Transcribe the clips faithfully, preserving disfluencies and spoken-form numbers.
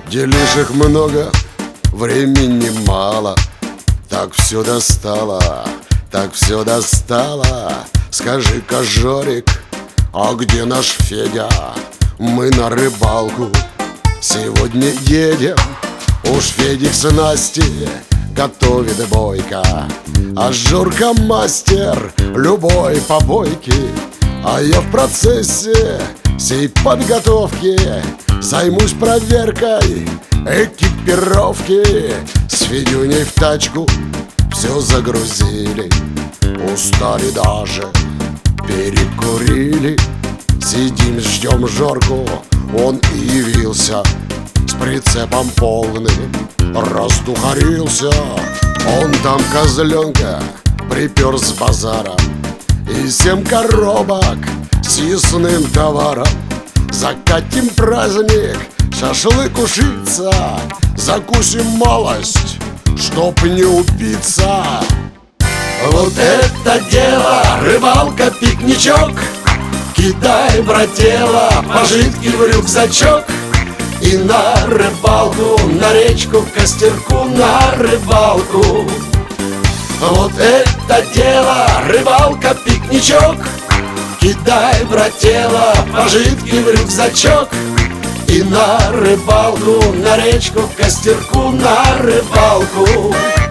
Делишек много, времени мало. Так все достало, так все достало. Скажи-ка, Жорик, а где наш Федя? Мы на рыбалку сегодня едем. Уж Федик с Настей готовит бойко, а Жорка мастер любой побойки. А я в процессе сей подготовки займусь проверкой экипировки. С Федюней в тачку все загрузили, устали даже, перекурили. Сидим, ждем Жорку, он и явился с прицепом полным, раздухарился. Он там козленка припер с базара и семь коробок с съестным товаром. Закатим праздник, шашлык ушица, закусим малость, чтоб не упиться. Вот это дело, рыбалка, пикничок. Кидай, брателло, пожитки в рюкзачок. И на рыбалку, на речку, к костерку, на рыбалку. Вот это дело, рыбалка, пикничок. Кидай, брателло, пожитки в рюкзачок. И на рыбалку, на речку, к костерку, на рыбалку.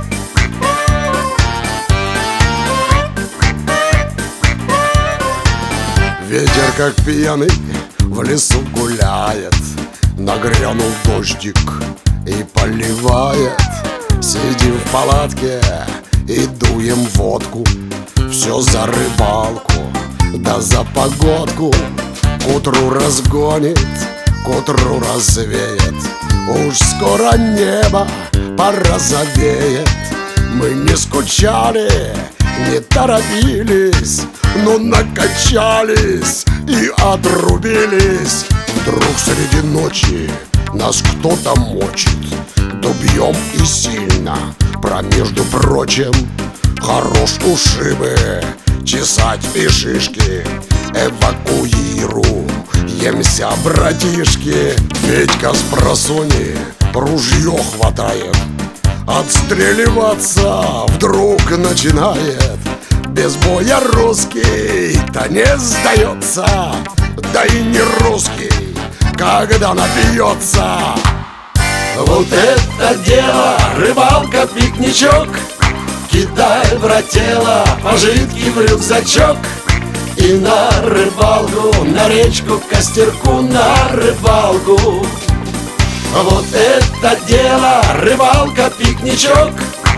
Ветер, как пьяный, в лесу гуляет. Нагрянул дождик и поливает. Сидим в палатке и дуем водку. Все за рыбалку, да за погодку. К утру разгонит, к утру развеет. Уж скоро небо порозовеет. Мы не скучали, не торопились, но накачались и отрубились. Вдруг среди ночи нас кто-то мочит. Да бьем и сильно, про между прочим. Хорош ушибы, чесать и шишки. Эвакуируемся, братишки. Федька с просони ружье хватает, отстреливаться вдруг начинает. Без боя русский-то не сдается, да и не русский, когда напьется. Вот это дело, рыбалка, пикничок. Кидай, брателло, пожитки в рюкзачок. И на рыбалку, на речку, к костерку, на рыбалку. Вот это дело, рыбалка, пикничок.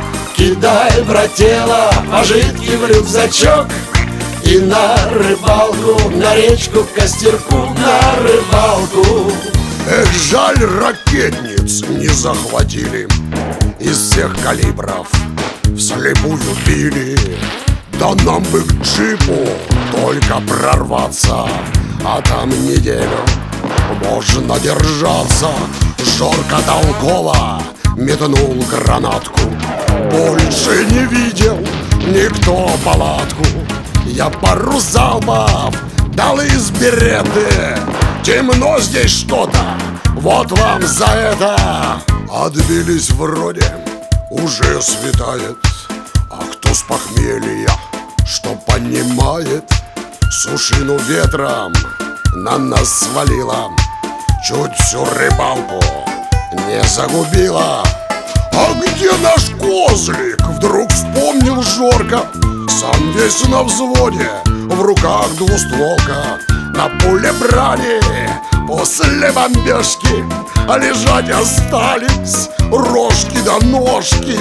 Кидай, брателло, пожитки в рюкзачок. И на рыбалку, на речку, к костерку, на рыбалку. Эх, жаль, ракетниц не захватили. Из всех калибров вслепую били. Да нам бы к джипу только прорваться, а там неделю можно держаться. Жорка толково метнул гранатку. Больше не видел никто палатку. Я пару залпов дал из береты. Темно здесь что-то, вот вам за это. Отбились вроде, уже светает. А кто с похмелья, что понимает, сушину ветром на нас свалила. Чуть всю рыбалку не загубила. А где наш козлик? Вдруг вспомнил Жорка. Сам весь на взводе, в руках двустволка. На поле брали после бомбежки, а лежать остались рожки да ножки.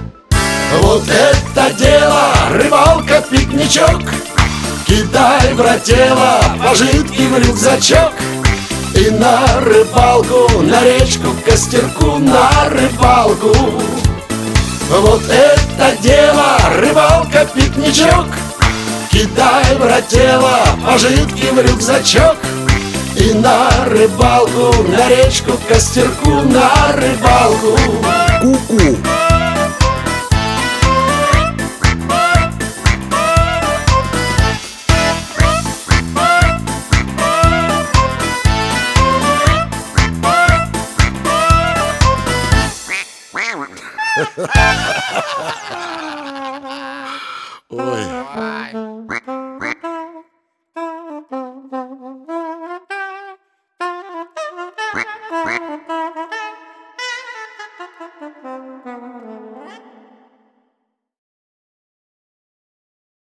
Вот это дело, рыбалка, пикничок. Кидай, брателло, пожитки в рюкзачок. И на рыбалку, на речку, к костерку, на рыбалку. Вот это дело, рыбалка, пикничок. Кидай, брателло, пожитки в рюкзачок. И на рыбалку, на речку, к костерку, на рыбалку. Ку-ку. Ой.